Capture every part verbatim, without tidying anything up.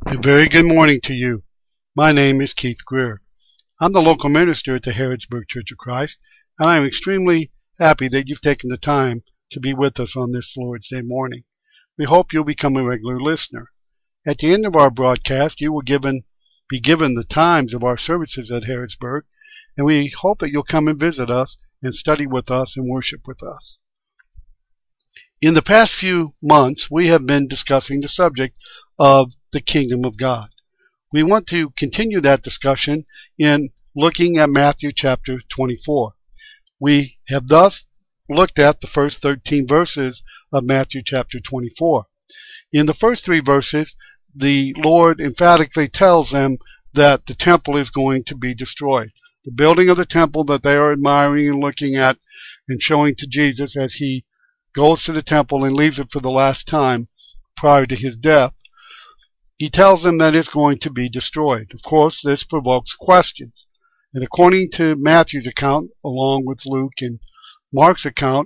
A very good morning to you. My name is Keith Greer. I'm the local minister at the Harrodsburg Church of Christ, and I'm extremely happy that you've taken the time to be with us on this Lord's Day morning. We hope you'll become a regular listener. At the end of our broadcast, you will given, be given the times of our services at Harrodsburg, and we hope that you'll come and visit us and study with us and worship with us. In the past few months, we have been discussing the subject of the kingdom of God. We want to continue that discussion in looking at Matthew chapter twenty-four. We have thus looked at the first thirteen verses of Matthew chapter twenty-four. In the first three verses, the Lord emphatically tells them that the temple is going to be destroyed. The building of the temple that they are admiring and looking at and showing to Jesus as he goes to the temple and leaves it for the last time prior to his death, he tells them that it's going to be destroyed. Of course, this provokes questions. And according to Matthew's account, along with Luke and Mark's account,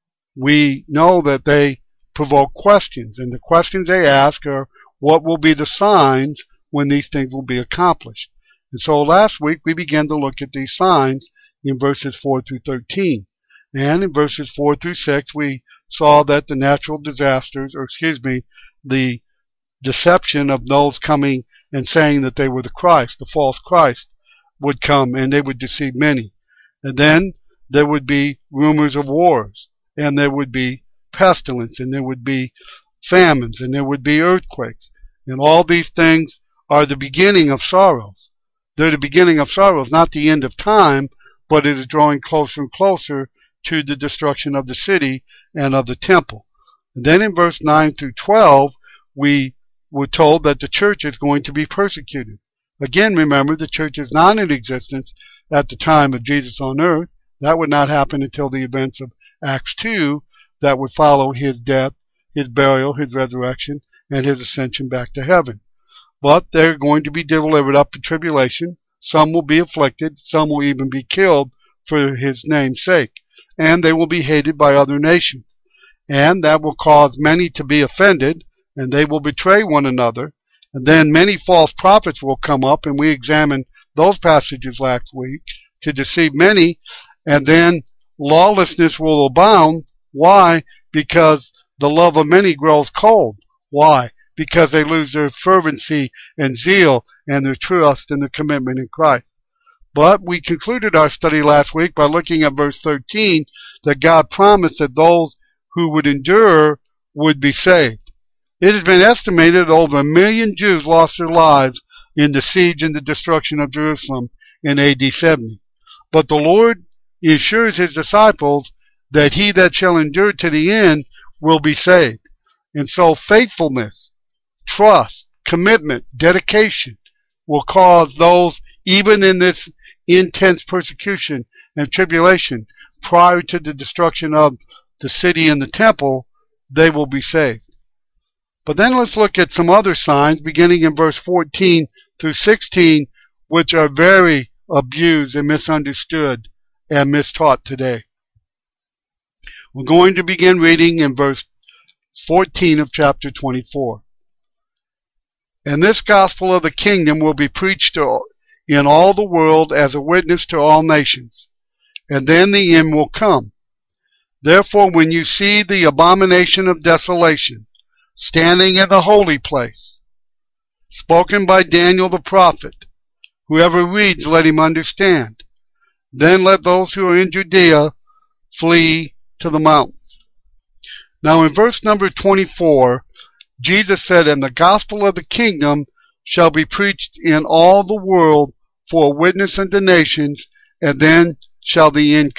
we know that they provoke questions. And the questions they ask are, what will be the signs when these things will be accomplished? And so last week we began to look at these signs in verses four through thirteen. And in verses four through six we saw that the natural disasters, or excuse me, the deception of those coming and saying that they were the Christ, the false Christ, would come and they would deceive many. And then there would be rumors of wars, and there would be pestilence, and there would be famines, and there would be earthquakes. And all these things are the beginning of sorrows. They're the beginning of sorrows, not the end of time, but it is drawing closer and closer to the destruction of the city and of the temple. And then in verse nine through twelve, we were told that the church is going to be persecuted. Again, remember, the church is not in existence at the time of Jesus on earth. That would not happen until the events of Acts two that would follow his death, his burial, his resurrection, and his ascension back to heaven. But they're going to be delivered up to tribulation. Some will be afflicted. Some will even be killed for his name's sake. And they will be hated by other nations. And that will cause many to be offended, and they will betray one another. And then many false prophets will come up, and we examined those passages last week, to deceive many, and then lawlessness will abound. Why? Because the love of many grows cold. Why? Because they lose their fervency and zeal and their trust and their commitment in Christ. But we concluded our study last week by looking at verse thirteen, that God promised that those who would endure would be saved. It has been estimated that over a million Jews lost their lives in the siege and the destruction of Jerusalem in A D seventy. But the Lord assures his disciples that he that shall endure to the end will be saved. And so faithfulness, trust, commitment, dedication will cause those, even in this intense persecution and tribulation prior to the destruction of the city and the temple, they will be saved. But then let's look at some other signs beginning in verse fourteen through sixteen, which are very abused and misunderstood and mistaught today. We're going to begin reading in verse fourteen of chapter twenty-four. And this gospel of the kingdom will be preached to, in all the world as a witness to all nations, and then the end will come. Therefore, when you see the abomination of desolation standing in the holy place, spoken by Daniel the prophet, whoever reads, let him understand. Then let those who are in Judea flee to the mountains. Now in verse number twenty-four, Jesus said, and the gospel of the kingdom shall be preached in all the world for a witness unto nations, and then shall the end